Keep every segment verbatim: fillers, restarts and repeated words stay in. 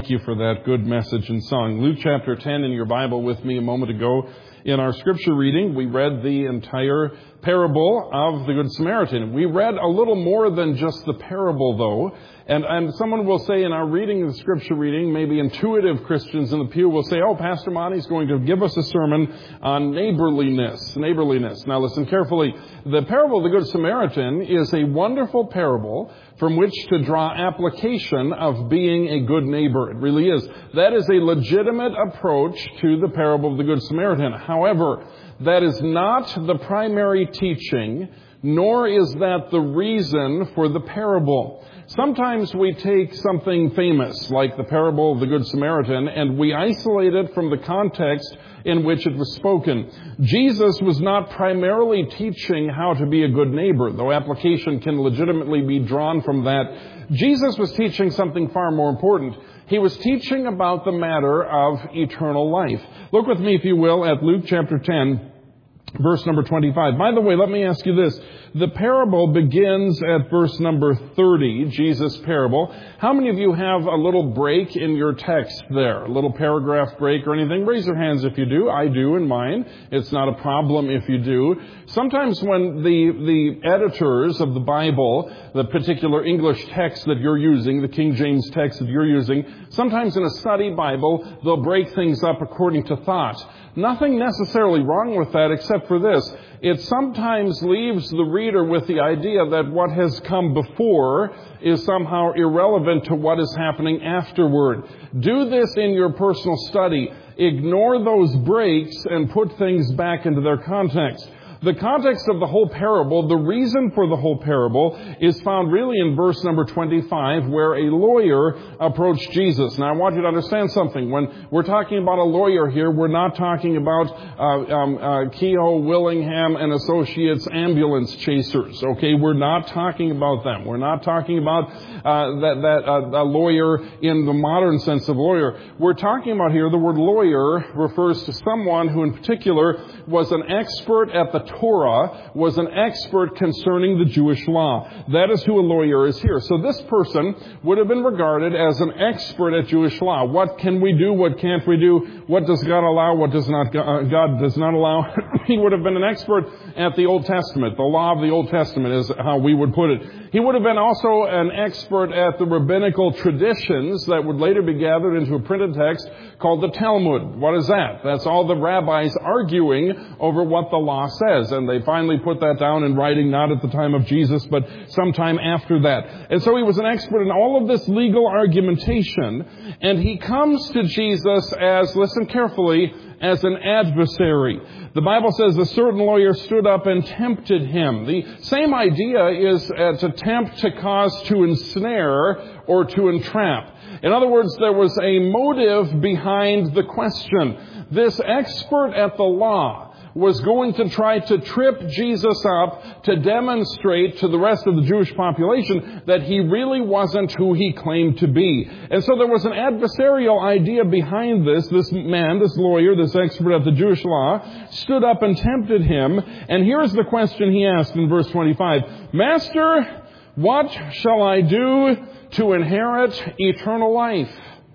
thank you for that good message and song. Luke chapter ten in your Bible with me a moment ago. In our scripture reading, we read the entire parable of the Good Samaritan. We read a little more than just the parable, though. And, and someone will say in our reading of the scripture reading, maybe intuitive Christians in the pew will say, oh, Pastor Monty's going to give us a sermon on neighborliness. Neighborliness. Now listen carefully. The parable of the Good Samaritan is a wonderful parable from which to draw application of being a good neighbor. It really is. That is a legitimate approach to the parable of the Good Samaritan. However, that is not the primary teaching, nor is that the reason for the parable. Sometimes we take something famous, like the parable of the Good Samaritan, and we isolate it from the context in which it was spoken. Jesus was not primarily teaching how to be a good neighbor, though application can legitimately be drawn from that. Jesus was teaching something far more important. He was teaching about the matter of eternal life. Look with me, if you will, at Luke chapter ten, verse number twenty-five. By the way, let me ask you this. The parable begins at verse number thirty, Jesus' parable. How many of you have a little break in your text there? A little paragraph break or anything? Raise your hands if you do. I do in mine. It's not a problem if you do. Sometimes when the, the editors of the Bible, the particular English text that you're using, the King James text that you're using, sometimes in a study Bible, they'll break things up according to thought. Nothing necessarily wrong with that except for this. It sometimes leaves the reader with the idea that what has come before is somehow irrelevant to what is happening afterward. Do this in your personal study. Ignore those breaks and put things back into their context. The context of the whole parable, the reason for the whole parable, is found really in verse number twenty-five, where a lawyer approached Jesus. Now, I want you to understand something. When we're talking about a lawyer here, we're not talking about uh, um, uh, Keogh, Willingham, and Associates ambulance chasers. Okay, we're not talking about them. We're not talking about uh, that that uh, a lawyer in the modern sense of lawyer. We're talking about here the word lawyer refers to someone who, in particular, was an expert at the Torah, was an expert concerning the Jewish law. That is who a lawyer is here. So this person would have been regarded as an expert at Jewish law. What can we do? What can't we do? What does God allow? What does not God does not allow? He would have been an expert at the Old Testament. The law of the Old Testament is how we would put it. He would have been also an expert at the rabbinical traditions that would later be gathered into a printed text called the Talmud. What is that? That's all the rabbis arguing over what the law says. And they finally put that down in writing, not at the time of Jesus, but sometime after that. And so he was an expert in all of this legal argumentation. And he comes to Jesus as, listen carefully, as an adversary. The Bible says a certain lawyer stood up and tempted him. The same idea is uh, to tempt, to cause, to ensnare, or to entrap. In other words, there was a motive behind the question. This expert at the law was going to try to trip Jesus up to demonstrate to the rest of the Jewish population that he really wasn't who he claimed to be. And so there was an adversarial idea behind this. This man, this lawyer, this expert at the Jewish law, stood up and tempted him. And here's the question he asked in verse twenty-five. Master, what shall I do to inherit eternal life?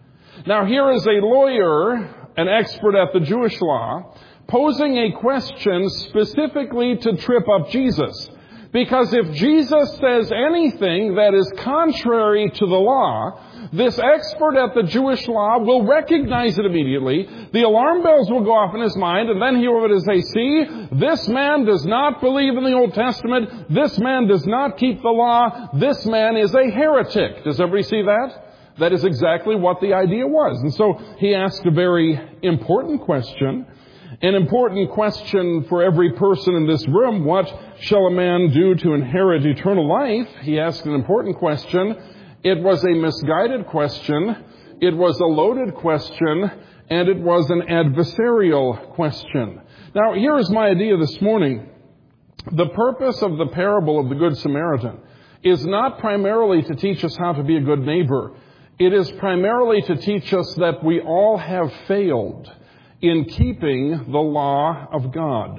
Now here is a lawyer, an expert at the Jewish law, posing a question specifically to trip up Jesus. Because if Jesus says anything that is contrary to the law, this expert at the Jewish law will recognize it immediately. The alarm bells will go off in his mind, and then he will say, see, this man does not believe in the Old Testament. This man does not keep the law. This man is a heretic. Does everybody see that? That is exactly what the idea was. And so he asked a very important question. An important question for every person in this room. What shall a man do to inherit eternal life? He asked an important question. It was a misguided question. It was a loaded question. And it was an adversarial question. Now, here is my idea this morning. The purpose of the parable of the Good Samaritan is not primarily to teach us how to be a good neighbor. It is primarily to teach us that we all have failed in keeping the law of God.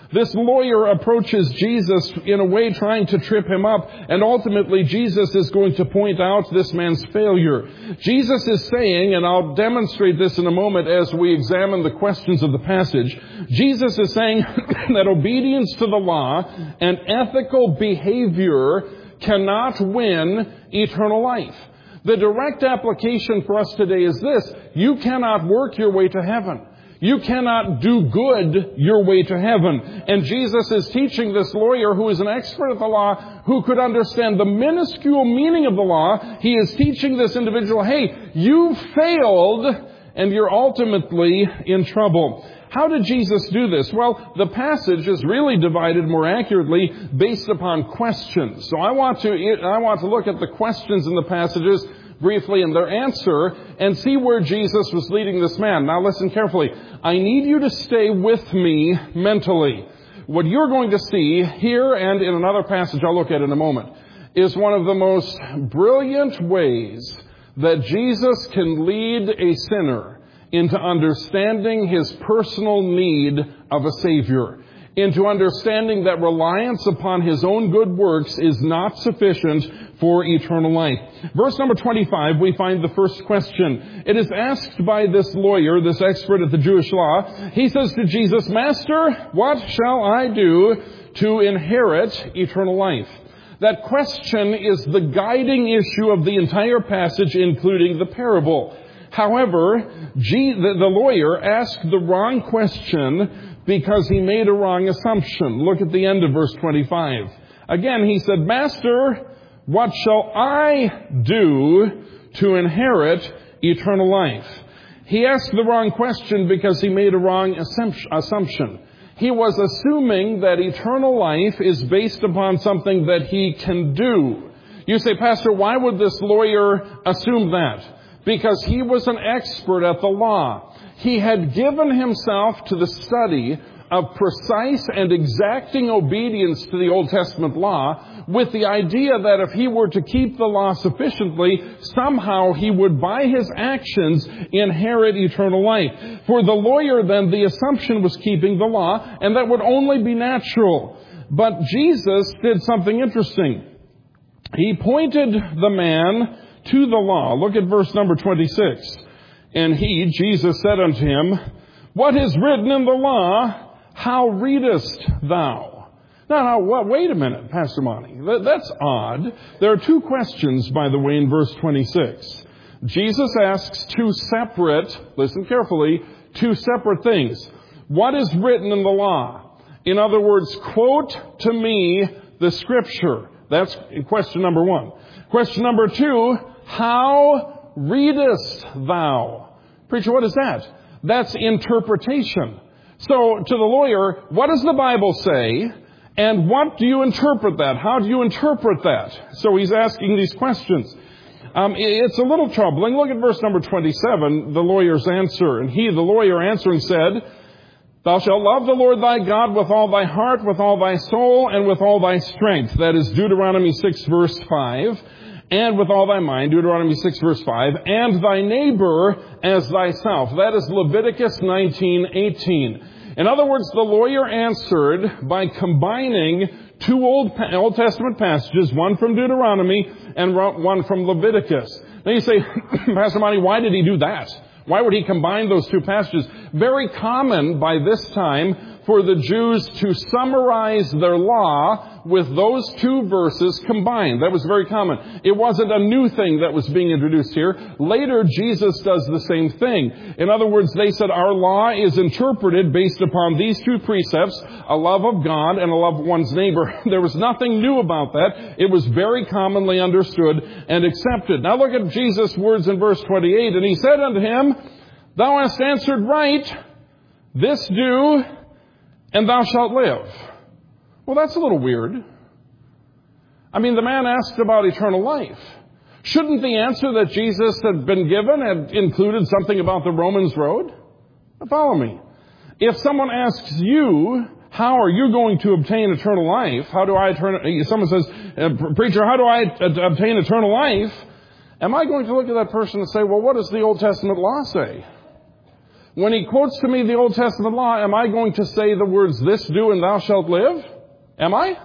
This lawyer approaches Jesus in a way trying to trip him up, and ultimately Jesus is going to point out this man's failure. Jesus is saying, and I'll demonstrate this in a moment as we examine the questions of the passage, Jesus is saying that obedience to the law and ethical behavior cannot win eternal life. The direct application for us today is this: you cannot work your way to heaven. You cannot do good your way to heaven. And Jesus is teaching this lawyer, who is an expert at the law, who could understand the minuscule meaning of the law. He is teaching this individual, hey, you failed and you're ultimately in trouble. How did Jesus do this? Well, the passage is really divided more accurately based upon questions. So I want to, I want to look at the questions in the passages briefly and their answer and see where Jesus was leading this man. Now listen carefully. I need you to stay with me mentally. What you're going to see here and in another passage I'll look at in a moment is one of the most brilliant ways that Jesus can lead a sinner into understanding his personal need of a Savior, into understanding that reliance upon his own good works is not sufficient for eternal life. Verse number twenty-five, we find the first question. It is asked by this lawyer, this expert at the Jewish law. He says to Jesus, Master, what shall I do to inherit eternal life? That question is the guiding issue of the entire passage, including the parable. However, G- the, the lawyer asked the wrong question because he made a wrong assumption. Look at the end of verse twenty-five. Again, he said, Master, what shall I do to inherit eternal life? He asked the wrong question because he made a wrong assumption. He was assuming that eternal life is based upon something that he can do. You say, Pastor, why would this lawyer assume that? Because he was an expert at the law. He had given himself to the study of precise and exacting obedience to the Old Testament law, with the idea that if he were to keep the law sufficiently, somehow he would, by his actions, inherit eternal life. For the lawyer, then, the assumption was keeping the law, and that would only be natural. But Jesus did something interesting. He pointed the man to the law. Look at verse number twenty-six. And he, Jesus, said unto him, What is written in the law? How readest thou? Now, now, wait a minute, Pastor Monty. That's odd. There are two questions, by the way, in verse twenty-six. Jesus asks two separate, listen carefully, two separate things. What is written in the law? In other words, quote to me the Scripture. That's question number one. Question number two, how readest thou? Preacher, what is that? That's interpretation. So, to the lawyer, what does the Bible say? And what do you interpret that? How do you interpret that? So he's asking these questions. Um, it's a little troubling. Look at verse number twenty-seven, the lawyer's answer. And he, the lawyer, answering said, Thou shalt love the Lord thy God with all thy heart, with all thy soul, and with all thy strength. That is Deuteronomy six, verse five. And with all thy mind, Deuteronomy six, verse five. And thy neighbor as thyself. That is Leviticus nineteen, eighteen. In other words, the lawyer answered by combining two Old, Old Testament passages, one from Deuteronomy and one from Leviticus. Now you say, Pastor Monty, why did he do that? Why would he combine those two passages? Very common by this time for the Jews to summarize their law with those two verses combined. That was very common. It wasn't a new thing that was being introduced here. Later, Jesus does the same thing. In other words, they said our law is interpreted based upon these two precepts, a love of God and a love of one's neighbor. There was nothing new about that. It was very commonly understood and accepted. Now look at Jesus' words in verse twenty-eight. And he said unto him, Thou hast answered right, this do, and thou shalt live. Well, that's a little weird. I mean, the man asked about eternal life. Shouldn't the answer that Jesus had been given have included something about the Romans road? Follow me. If someone asks you, how are you going to obtain eternal life? How do I, turn, someone says, Preacher, how do I obtain eternal life? Am I going to look at that person and say, well, what does the Old Testament law say? When he quotes to me the Old Testament law, am I going to say the words, this do and thou shalt live? Am I?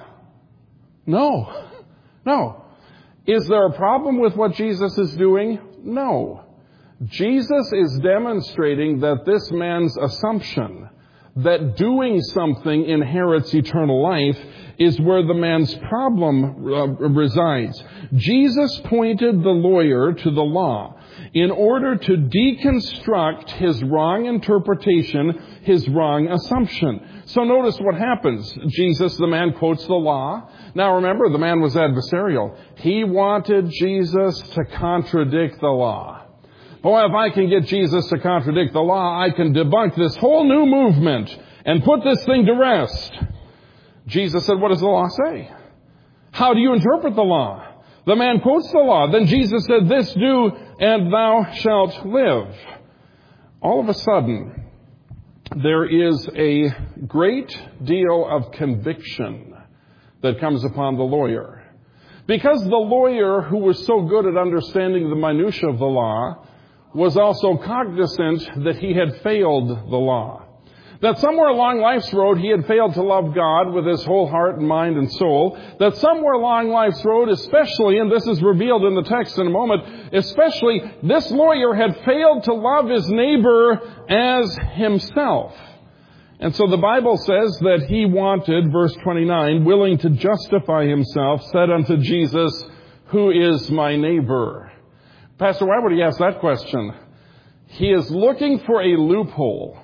No. No. Is there a problem with what Jesus is doing? No. Jesus is demonstrating that this man's assumption that doing something inherits eternal life is where the man's problem uh, resides. Jesus pointed the lawyer to the law in order to deconstruct his wrong interpretation, his wrong assumption. So notice what happens. Jesus, the man, quotes the law. Now remember, the man was adversarial. He wanted Jesus to contradict the law. Boy, if I can get Jesus to contradict the law, I can debunk this whole new movement and put this thing to rest. Jesus said, what does the law say? How do you interpret the law? The man quotes the law. Then Jesus said, this do and thou shalt live. All of a sudden, there is a great deal of conviction that comes upon the lawyer. Because the lawyer, who was so good at understanding the minutiae of the law, was also cognizant that he had failed the law. That somewhere along life's road he had failed to love God with his whole heart and mind and soul. That somewhere along life's road, especially, and this is revealed in the text in a moment, especially this lawyer had failed to love his neighbor as himself. And so the Bible says that he wanted, verse twenty-nine, willing to justify himself, said unto Jesus, who is my neighbor? Pastor, why would he ask that question? He is looking for a loophole.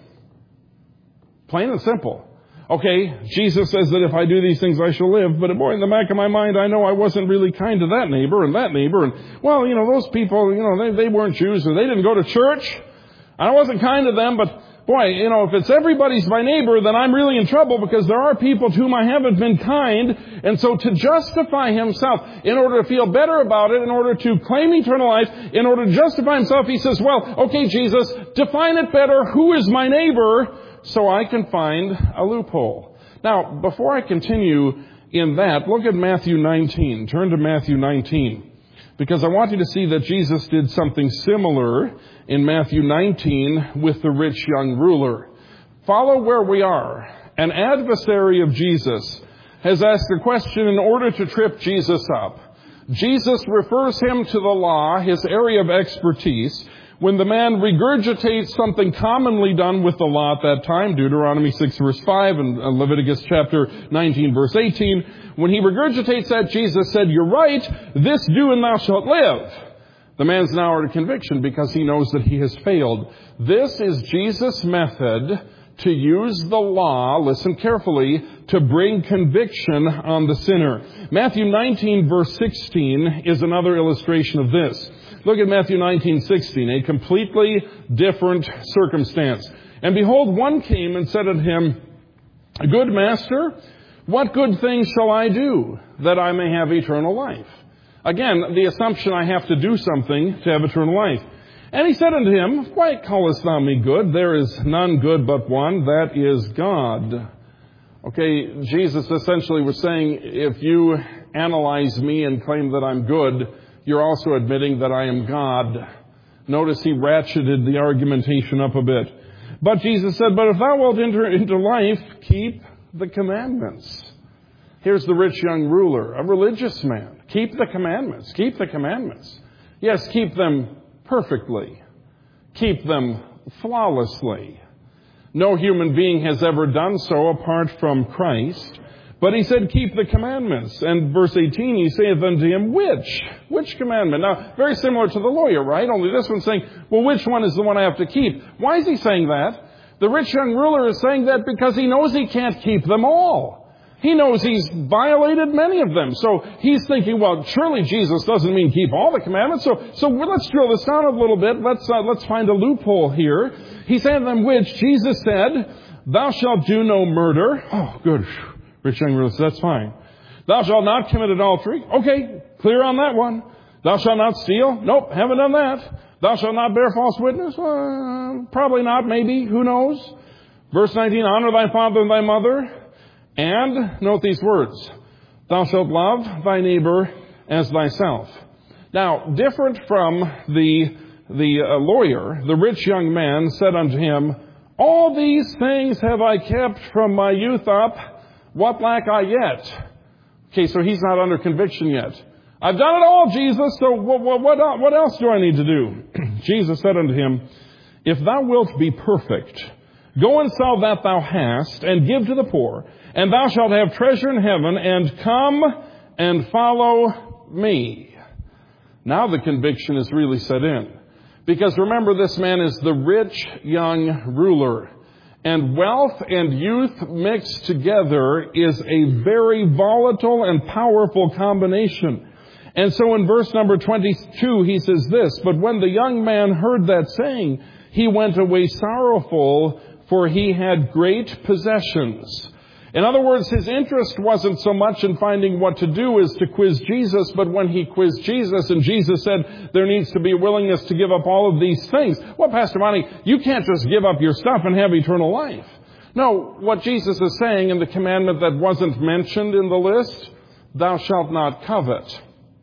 Plain and simple. Okay, Jesus says that if I do these things I shall live, but boy, in the back of my mind, I know I wasn't really kind to that neighbor and that neighbor. And, well, you know, those people, you know, they, they weren't Jews or they didn't go to church. I wasn't kind to them, but boy, you know, if it's everybody's my neighbor, then I'm really in trouble because there are people to whom I haven't been kind. And so to justify himself, in order to feel better about it, in order to claim eternal life, in order to justify himself, he says, well, okay, Jesus, define it better. Who is my neighbor? So I can find a loophole. Now, before I continue in that, look at Matthew nineteen. Turn to Matthew nineteen. Because I want you to see that Jesus did something similar in Matthew nineteen with the rich young ruler. Follow where we are. An adversary of Jesus has asked a question in order to trip Jesus up. Jesus refers him to the law, his area of expertise. When the man regurgitates something commonly done with the law at that time, Deuteronomy six verse five and Leviticus chapter nineteen verse eighteen, when he regurgitates that, Jesus said, you're right, this do and thou shalt live. The man's now under conviction because he knows that he has failed. This is Jesus' method to use the law, listen carefully, to bring conviction on the sinner. Matthew nineteen verse sixteen is another illustration of this. Look at Matthew nineteen sixteen, a completely different circumstance. And behold, one came and said unto him, good master, what good thing shall I do that I may have eternal life? Again, the assumption I have to do something to have eternal life. And he said unto him, why callest thou me good? There is none good but one, that is God. Okay, Jesus essentially was saying, if you analyze me and claim that I'm good, you're also admitting that I am God. Notice he ratcheted the argumentation up a bit. But Jesus said, but if thou wilt enter into life, keep the commandments. Here's the rich young ruler, a religious man. Keep the commandments. Keep the commandments. Yes, keep them perfectly. Keep them flawlessly. No human being has ever done so apart from Christ. But he said, keep the commandments. And verse eighteen, he saith unto him, which? Which commandment? Now, very similar to the lawyer, right? Only this one's saying, well, which one is the one I have to keep? Why is he saying that? The rich young ruler is saying that because he knows he can't keep them all. He knows he's violated many of them. So he's thinking, well, surely Jesus doesn't mean keep all the commandments. So, so let's drill this down a little bit. Let's, uh, let's find a loophole here. He said to them, which? Jesus said, thou shalt do no murder. Oh, good. Rich young ruler says, that's fine. Thou shalt not commit adultery. Okay, clear on that one. Thou shalt not steal. Nope, haven't done that. Thou shalt not bear false witness. Uh, probably not, maybe. Who knows? Verse nineteen, honor thy father and thy mother. And, note these words, thou shalt love thy neighbor as thyself. Now, different from the the uh, lawyer, the rich young man, said unto him, all these things have I kept from my youth up. What lack I yet? Okay, so he's not under conviction yet. I've done it all, Jesus, so what, what, what else do I need to do? Jesus said unto him, if thou wilt be perfect, go and sell that thou hast, and give to the poor, and thou shalt have treasure in heaven, and come and follow me. Now the conviction is really set in. Because remember, this man is the rich young ruler. And wealth and youth mixed together is a very volatile and powerful combination. And so in verse number twenty-two, he says this, but when the young man heard that saying, he went away sorrowful, for he had great possessions. In other words, his interest wasn't so much in finding what to do as to quiz Jesus, but when he quizzed Jesus and Jesus said there needs to be a willingness to give up all of these things. Well, Pastor Monty, you can't just give up your stuff and have eternal life. No, what Jesus is saying in the commandment that wasn't mentioned in the list, thou shalt not covet.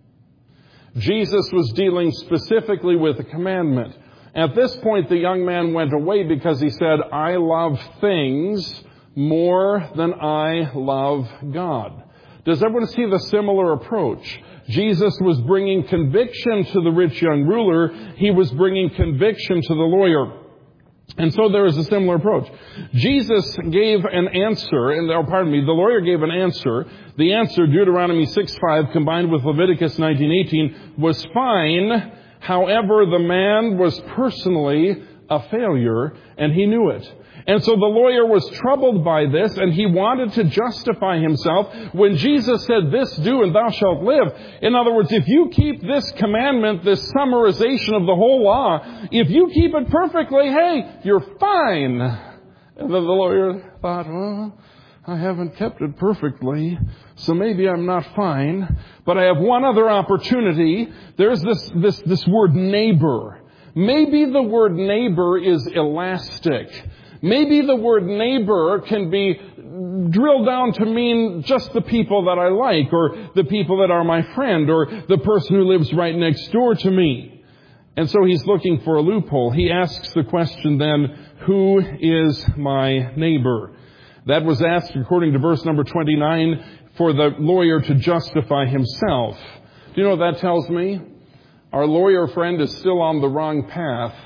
Jesus was dealing specifically with a commandment. At this point, the young man went away because he said, I love things more than I love God. Does everyone see the similar approach? Jesus was bringing conviction to the rich young ruler. He was bringing conviction to the lawyer. And so there is a similar approach. Jesus gave an answer, and oh, pardon me, the lawyer gave an answer. The answer, Deuteronomy six five, combined with Leviticus nineteen eighteen, was fine. However, the man was personally a failure, and he knew it. And so the lawyer was troubled by this, and he wanted to justify himself when Jesus said, this do and thou shalt live. In other words, if you keep this commandment, this summarization of the whole law, if you keep it perfectly, hey, you're fine. And then the lawyer thought, well, I haven't kept it perfectly, so maybe I'm not fine. But I have one other opportunity. There's this, this, this word neighbor. Maybe the word neighbor is elastic. Maybe the word neighbor can be drilled down to mean just the people that I like, or the people that are my friend, or the person who lives right next door to me. And so he's looking for a loophole. He asks the question then, who is my neighbor? That was asked, according to verse number twenty-nine, for the lawyer to justify himself. Do you know what that tells me? Our lawyer friend is still on the wrong path.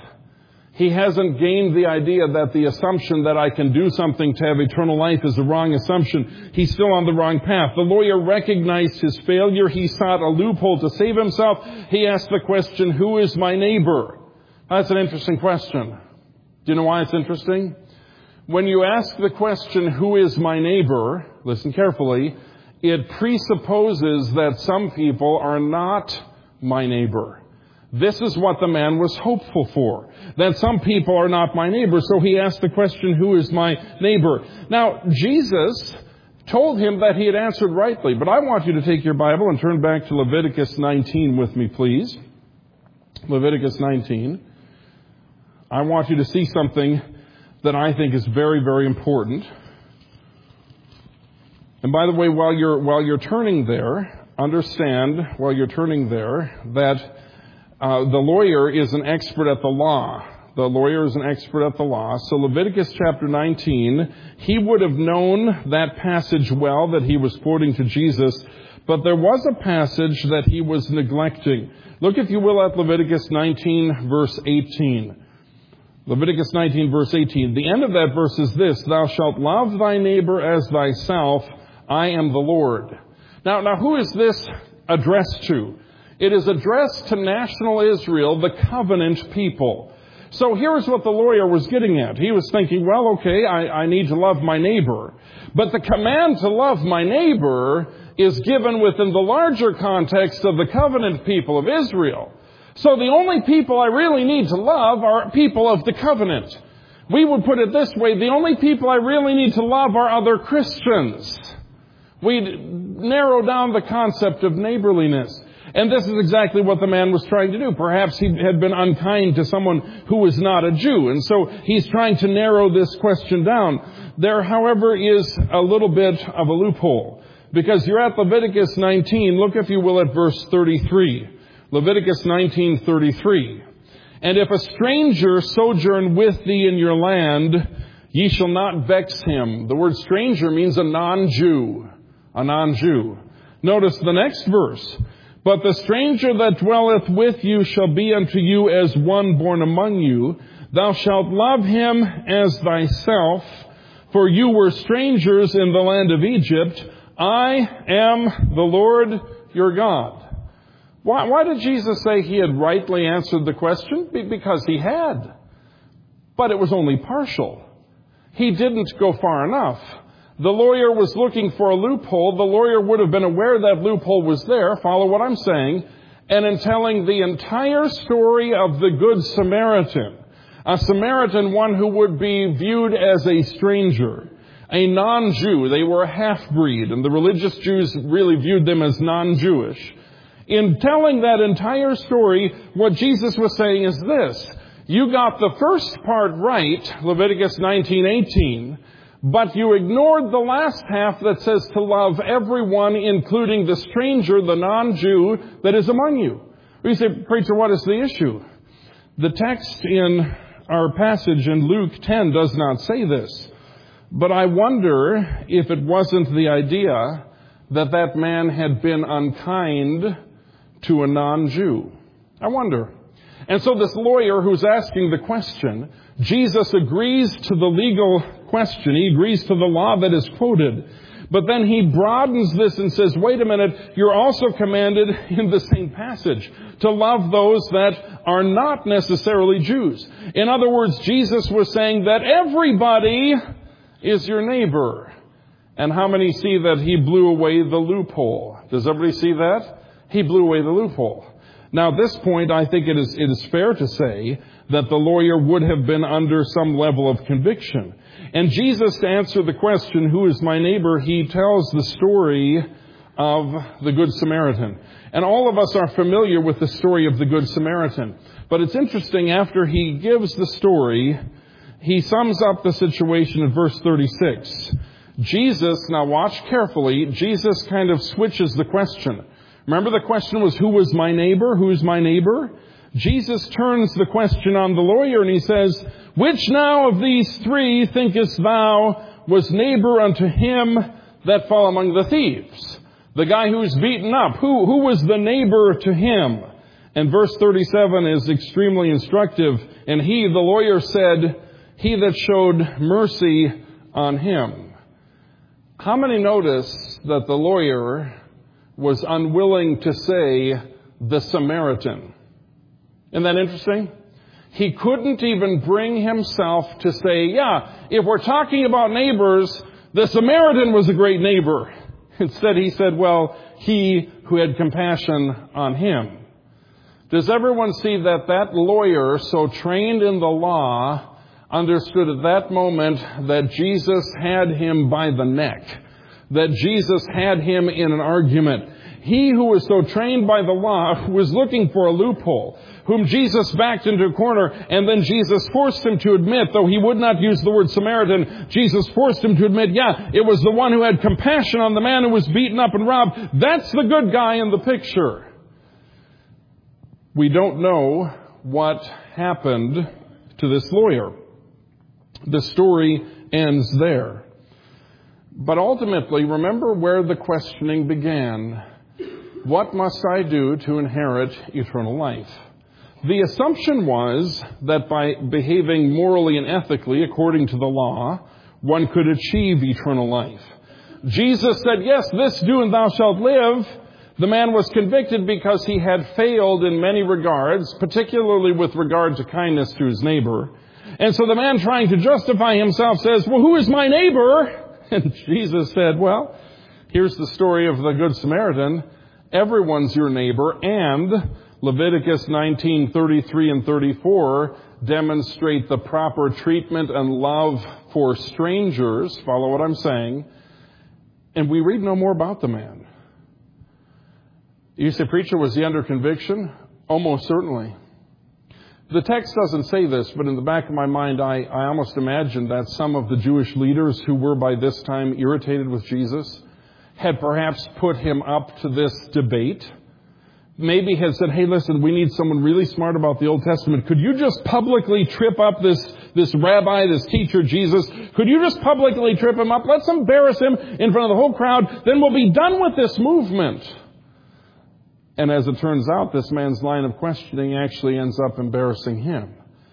He hasn't gained the idea that the assumption that I can do something to have eternal life is the wrong assumption. He's still on the wrong path. The lawyer recognized his failure. He sought a loophole to save himself. He asked the question, who is my neighbor? That's an interesting question. Do you know why it's interesting? When you ask the question, who is my neighbor, listen carefully, it presupposes that some people are not my neighbor. This is what the man was hopeful for, that some people are not my neighbor. So he asked the question, who is my neighbor? Now, Jesus told him that he had answered rightly, but I want you to take your Bible and turn back to Leviticus nineteen with me, please. Leviticus nineteen. I want you to see something that I think is very, very important. And by the way, while you're, while you're turning there, understand, while you're turning there, that Uh, the lawyer is an expert at the law. The lawyer is an expert at the law. So Leviticus chapter nineteen, he would have known that passage well that he was quoting to Jesus, but there was a passage that he was neglecting. Look, if you will, at Leviticus nineteen, verse eighteen. Leviticus nineteen, verse eighteen. The end of that verse is this, thou shalt love thy neighbor as thyself. I am the Lord. Now, now who is this addressed to? It is addressed to national Israel, the covenant people. So here's what the lawyer was getting at. He was thinking, well, okay, I, I need to love my neighbor. But the command to love my neighbor is given within the larger context of the covenant people of Israel. So the only people I really need to love are people of the covenant. We would put it this way, the only people I really need to love are other Christians. We'd narrow down the concept of neighborliness. And this is exactly what the man was trying to do. Perhaps he had been unkind to someone who was not a Jew. And so he's trying to narrow this question down. There, however, is a little bit of a loophole. Because you're at Leviticus nineteen. Look, if you will, at verse thirty-three. Leviticus nineteen thirty-three. And if a stranger sojourn with thee in your land, ye shall not vex him. The word stranger means a non-Jew. A non-Jew. Notice the next verse. But the stranger that dwelleth with you shall be unto you as one born among you. Thou shalt love him as thyself, for you were strangers in the land of Egypt. I am the Lord your God. Why, why did Jesus say he had rightly answered the question? Because he had. But it was only partial. He didn't go far enough. The lawyer was looking for a loophole. The lawyer would have been aware that loophole was there. Follow what I'm saying. And in telling the entire story of the Good Samaritan, a Samaritan, one who would be viewed as a stranger, a non-Jew. They were a half-breed, and the religious Jews really viewed them as non-Jewish. In telling that entire story, what Jesus was saying is this. You got the first part right, Leviticus nineteen eighteen, but you ignored the last half that says to love everyone, including the stranger, the non-Jew that is among you. You say, preacher, what is the issue? The text in our passage in Luke ten does not say this. But I wonder if it wasn't the idea that that man had been unkind to a non-Jew. I wonder. And so this lawyer who's asking the question, Jesus agrees to the legal question. He agrees to the law that is quoted. But then he broadens this and says, wait a minute, you're also commanded in the same passage to love those that are not necessarily Jews. In other words, Jesus was saying that everybody is your neighbor. And how many see that he blew away the loophole? Does everybody see that? He blew away the loophole. Now, at this point, I think it is, it is fair to say that the lawyer would have been under some level of conviction. And Jesus, to answer the question, who is my neighbor, he tells the story of the Good Samaritan. And all of us are familiar with the story of the Good Samaritan. But it's interesting, after he gives the story, he sums up the situation in verse thirty-six. Jesus, now watch carefully, Jesus kind of switches the question. Remember the question was, who was my neighbor? Who is my neighbor? Jesus turns the question on the lawyer and he says, which now of these three thinkest thou was neighbor unto him that fell among the thieves? The guy who's beaten up. Who, who was the neighbor to him? And verse thirty-seven is extremely instructive. And he, the lawyer, said, he that showed mercy on him. How many notice that the lawyer was unwilling to say the Samaritan? Isn't that interesting? He couldn't even bring himself to say, yeah, if we're talking about neighbors, the Samaritan was a great neighbor. Instead, he said, well, he who had compassion on him. Does everyone see that that lawyer, so trained in the law, understood at that moment that Jesus had him by the neck, that Jesus had him in an argument? He who was so trained by the law was looking for a loophole, whom Jesus backed into a corner, and then Jesus forced him to admit, though he would not use the word Samaritan, Jesus forced him to admit, yeah, it was the one who had compassion on the man who was beaten up and robbed. That's the good guy in the picture. We don't know what happened to this lawyer. The story ends there. But ultimately, remember where the questioning began. What must I do to inherit eternal life? The assumption was that by behaving morally and ethically according to the law, one could achieve eternal life. Jesus said, yes, this do and thou shalt live. The man was convicted because he had failed in many regards, particularly with regard to kindness to his neighbor. And so the man, trying to justify himself, says, well, who is my neighbor? And Jesus said, well, here's the story of the Good Samaritan. Everyone's your neighbor, and Leviticus nineteen thirty-three and thirty-four demonstrate the proper treatment and love for strangers. Follow what I'm saying. And we read no more about the man. You say, preacher, was he under conviction? Almost certainly. The text doesn't say this, but in the back of my mind, I, I almost imagine that some of the Jewish leaders who were by this time irritated with Jesus had perhaps put him up to this debate. maybe has said, hey, listen, we need someone really smart about the Old Testament. Could you just publicly trip up this, this rabbi, this teacher, Jesus? Could you just publicly trip him up? Let's embarrass him in front of the whole crowd. Then we'll be done with this movement. And as it turns out, this man's line of questioning actually ends up embarrassing him.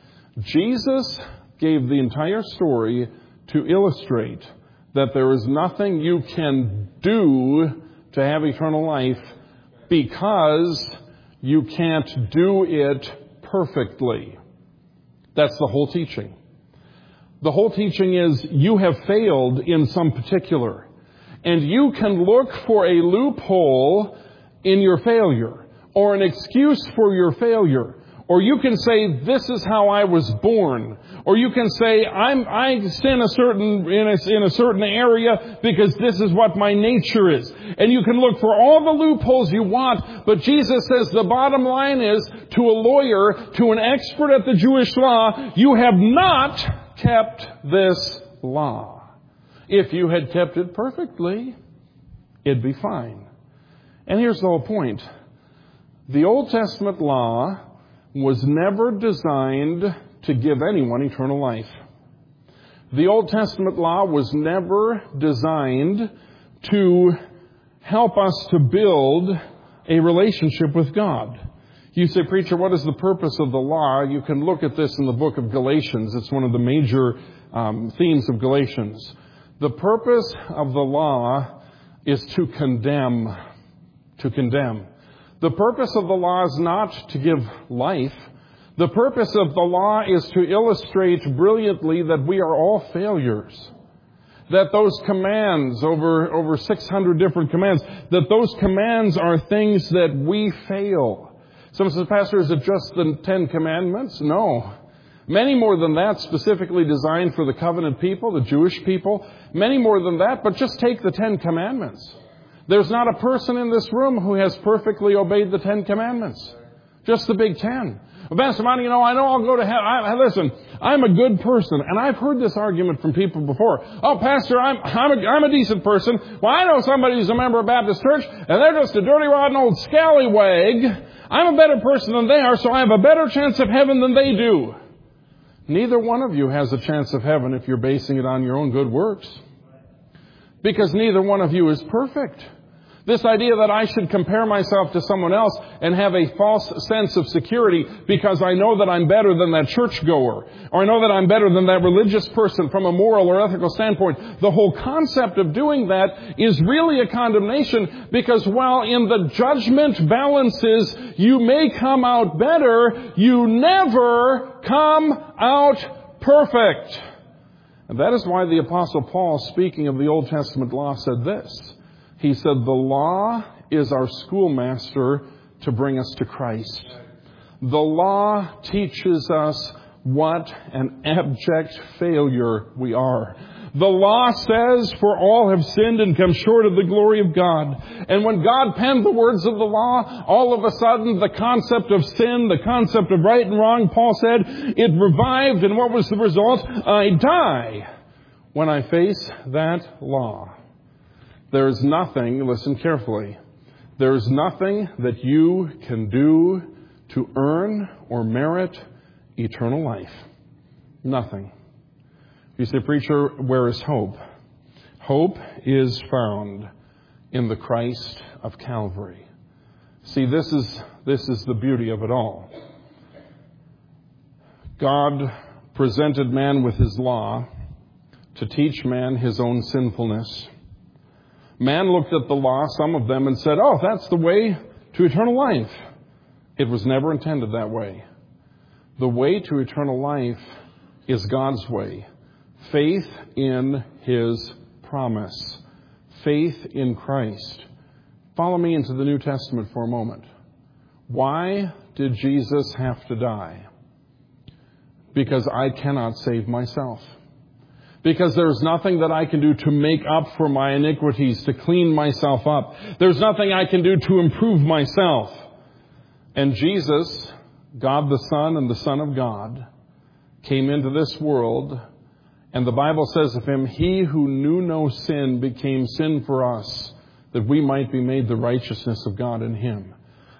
Jesus gave the entire story to illustrate that there is nothing you can do to have eternal life because you can't do it perfectly. That's the whole teaching. The whole teaching is you have failed in some particular, and you can look for a loophole in your failure or an excuse for your failure. Or you can say, this is how I was born. Or you can say, I'm, I sin a certain, in a, in a certain area because this is what my nature is. And you can look for all the loopholes you want. But Jesus says the bottom line is, to a lawyer, to an expert at the Jewish law, you have not kept this law. If you had kept it perfectly, it'd be fine. And here's the whole point. The Old Testament law was never designed to give anyone eternal life. The Old Testament law was never designed to help us to build a relationship with God. You say, preacher, what is the purpose of the law? You can look at this in the book of Galatians. It's one of the major um, themes of Galatians. The purpose of the law is to condemn. To condemn. The purpose of the law is not to give life. The purpose of the law is to illustrate brilliantly that we are all failures. That those commands, over, over six hundred different commands, that those commands are things that we fail. Someone says, Pastor, is it just the Ten Commandments? No. Many more than that, specifically designed for the covenant people, the Jewish people. Many more than that, but just take the Ten Commandments. There's not a person in this room who has perfectly obeyed the Ten Commandments. Just the big ten. Well, Pastor Monty, you know, I know I'll go to heaven. I, I, listen, I'm a good person. And I've heard this argument from people before. Oh, Pastor, I'm, I'm, a, I'm a decent person. Well, I know somebody who's a member of Baptist Church, and they're just a dirty, rotten old scallywag. I'm a better person than they are, so I have a better chance of heaven than they do. Neither one of you has a chance of heaven if you're basing it on your own good works. Because neither one of you is perfect. This idea that I should compare myself to someone else and have a false sense of security because I know that I'm better than that churchgoer, or I know that I'm better than that religious person from a moral or ethical standpoint. The whole concept of doing that is really a condemnation, because while in the judgment balances you may come out better, you never come out perfect. And that is why the Apostle Paul, speaking of the Old Testament law, said this. He said, the law is our schoolmaster to bring us to Christ. The law teaches us what an abject failure we are. The law says, for all have sinned and come short of the glory of God. And when God penned the words of the law, all of a sudden the concept of sin, the concept of right and wrong, Paul said, it revived. And what was the result? I die when I face that law. There is nothing, listen carefully, there is nothing that you can do to earn or merit eternal life. Nothing. You say, preacher, where is hope? Hope is found in the Christ of Calvary. See, this is, this is the beauty of it all. God presented man with his law to teach man his own sinfulness. Man looked at the law, some of them, and said, oh, that's the way to eternal life. It was never intended that way. The way to eternal life is God's way. Faith in his promise. Faith in Christ. Follow me into the New Testament for a moment. Why did Jesus have to die? Because I cannot save myself. Because there's nothing that I can do to make up for my iniquities, to clean myself up. There's nothing I can do to improve myself. And Jesus, God the Son and the Son of God, came into this world. And the Bible says of him, he who knew no sin became sin for us, that we might be made the righteousness of God in him.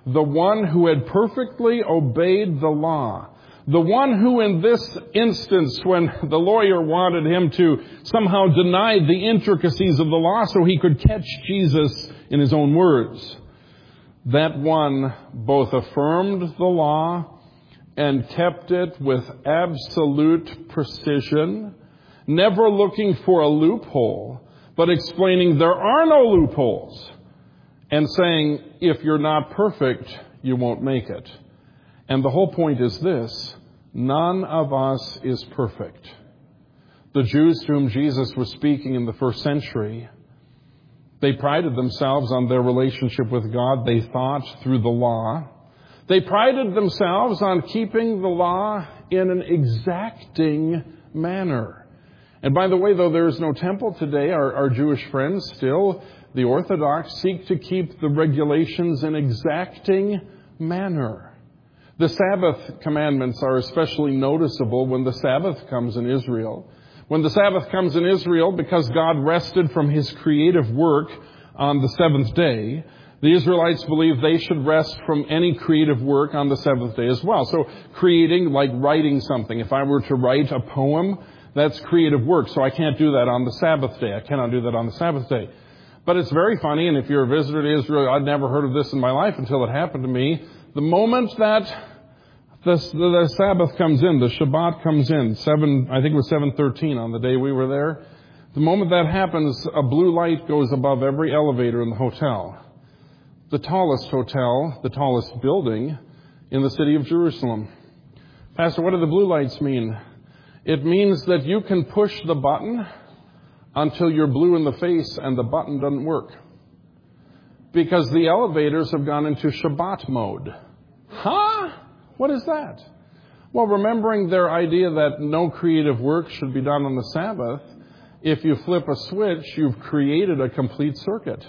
the one who had perfectly obeyed the law, the one who in this instance, when the lawyer wanted him to somehow deny the intricacies of the law so he could catch Jesus in his own words, that one both affirmed the law and kept it with absolute precision, never looking for a loophole, but explaining there are no loopholes, and saying, if you're not perfect, you won't make it. And the whole point is this: none of us is perfect. The Jews to whom Jesus was speaking in the first century, they prided themselves on their relationship with God, they thought, through the law. They prided themselves on keeping the law in an exacting manner. And by the way, though there is no temple today, our, our Jewish friends still, the Orthodox, seek to keep the regulations in exacting manner. The Sabbath commandments are especially noticeable when the Sabbath comes in Israel. When the Sabbath comes in Israel, because God rested from His creative work on the seventh day, the Israelites believe they should rest from any creative work on the seventh day as well. So creating, like writing something. If I were to write a poem, that's creative work. So I can't do that on the Sabbath day. I cannot do that on the Sabbath day. But it's very funny, and if you're a visitor to Israel, I'd never heard of this in my life until it happened to me. The moment that the, the, the Sabbath comes in, the Shabbat comes in, seven, I think it was seven thirteen on the day we were there, the moment that happens, a blue light goes above every elevator in the hotel. The tallest hotel, the tallest building in the city of Jerusalem. Pastor, what do the blue lights mean? It means that you can push the button until you're blue in the face and the button doesn't work. Because the elevators have gone into Shabbat mode. Huh? What is that? Well, remembering their idea that no creative work should be done on the Sabbath, if you flip a switch, you've created a complete circuit.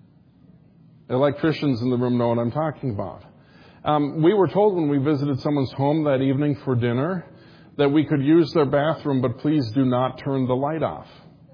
Electricians in the room know what I'm talking about. Um, we were told when we visited someone's home that evening for dinner that we could use their bathroom, but please do not turn the light off.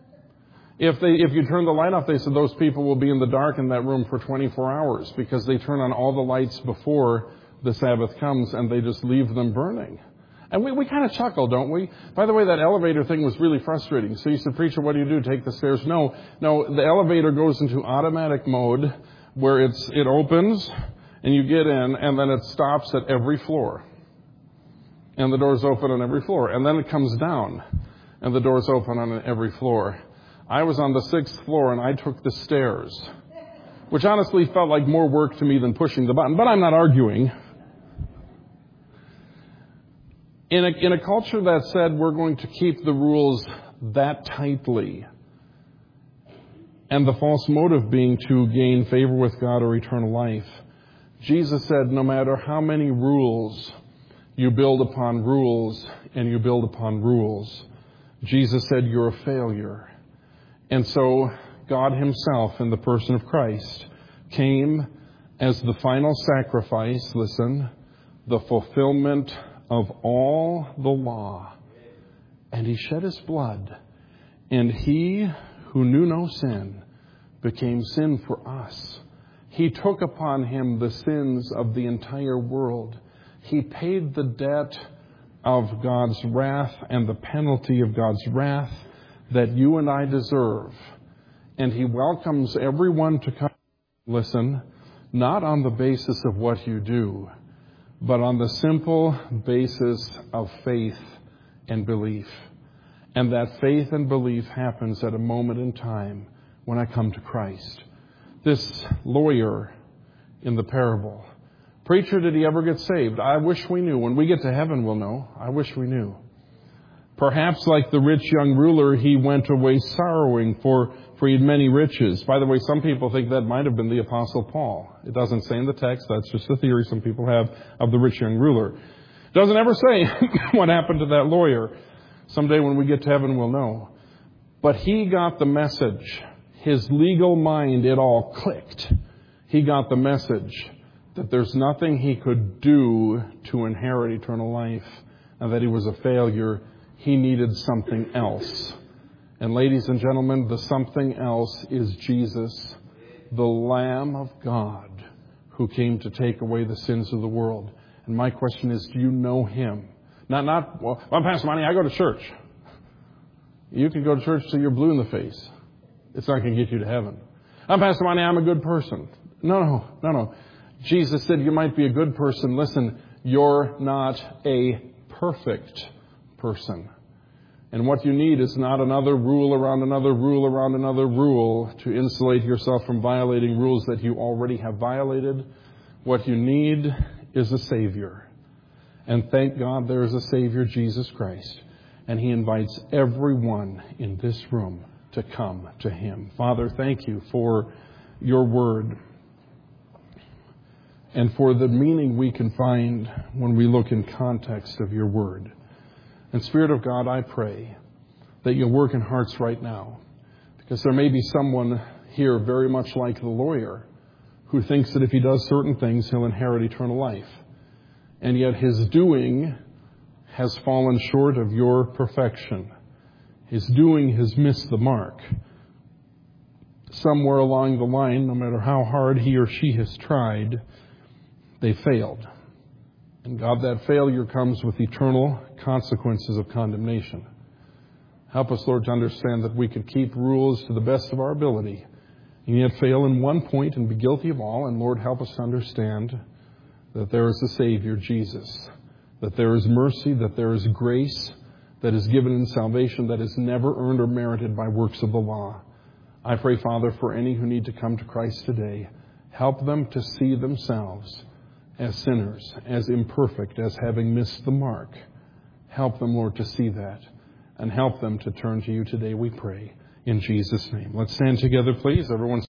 If they, if you turn the light off, they said those people will be in the dark in that room for twenty-four hours because they turn on all the lights before the Sabbath comes and they just leave them burning. And we, we kind of chuckle, don't we? By the way, that elevator thing was really frustrating. So you said, preacher, what do you do? Take the stairs? No, no, the elevator goes into automatic mode where it's, it opens and you get in and then it stops at every floor. And the doors open on every floor. And then it comes down and the doors open on every floor. I was on the sixth floor and I took the stairs, which honestly felt like more work to me than pushing the button, but I'm not arguing. In a, in a culture that said we're going to keep the rules that tightly, and the false motive being to gain favor with God or eternal life, Jesus said no matter how many rules you build upon rules and you build upon rules, Jesus said you're a failure. And so God Himself in the person of Christ came as the final sacrifice, listen, the fulfillment of all the law. And He shed His blood. And He who knew no sin became sin for us. He took upon Him the sins of the entire world. He paid the debt of God's wrath and the penalty of God's wrath that you and I deserve. And He welcomes everyone to come, listen, not on the basis of what you do, but on the simple basis of faith and belief. And that faith and belief happens at a moment in time when I come to Christ. This lawyer in the parable, preacher, did he ever get saved? I wish we knew. When we get to heaven, we'll know. I wish we knew. Perhaps like the rich young ruler, he went away sorrowing for, for he had many riches. By the way, some people think that might have been the Apostle Paul. It doesn't say in the text. That's just a theory some people have of the rich young ruler. It doesn't ever say what happened to that lawyer. Someday when we get to heaven, we'll know. But he got the message. His legal mind, it all clicked. He got the message that there's nothing he could do to inherit eternal life and that he was a failure. He needed something else. And ladies and gentlemen, the something else is Jesus, the Lamb of God, who came to take away the sins of the world. And my question is, do you know Him? Not, not, well, I'm Pastor Monty, I go to church. You can go to church till you're blue in the face. It's not going to get you to heaven. I'm Pastor Monty, I'm a good person. No, no, no, no. Jesus said you might be a good person. Listen, you're not a perfect person. And what you need is not another rule around another rule around another rule to insulate yourself from violating rules that you already have violated. What you need is a Savior. And thank God there is a Savior, Jesus Christ. And He invites everyone in this room to come to Him. Father, thank you for your word and for the meaning we can find when we look in context of your word. And Spirit of God, I pray that you'll work in hearts right now, because there may be someone here very much like the lawyer who thinks that if he does certain things, he'll inherit eternal life. And yet his doing has fallen short of your perfection. His doing has missed the mark. Somewhere along the line, no matter how hard he or she has tried, they failed. And God, that failure comes with eternal consequences of condemnation. Help us, Lord, to understand that we could keep rules to the best of our ability and yet fail in one point and be guilty of all. And Lord, help us to understand that there is a Savior, Jesus, that there is mercy, that there is grace that is given in salvation that is never earned or merited by works of the law. I pray, Father, for any who need to come to Christ today, help them to see themselves as sinners, as imperfect, as having missed the mark. Help them, Lord, to see that, and help them to turn to you today, we pray, in Jesus' name. Let's stand together, please. Everyone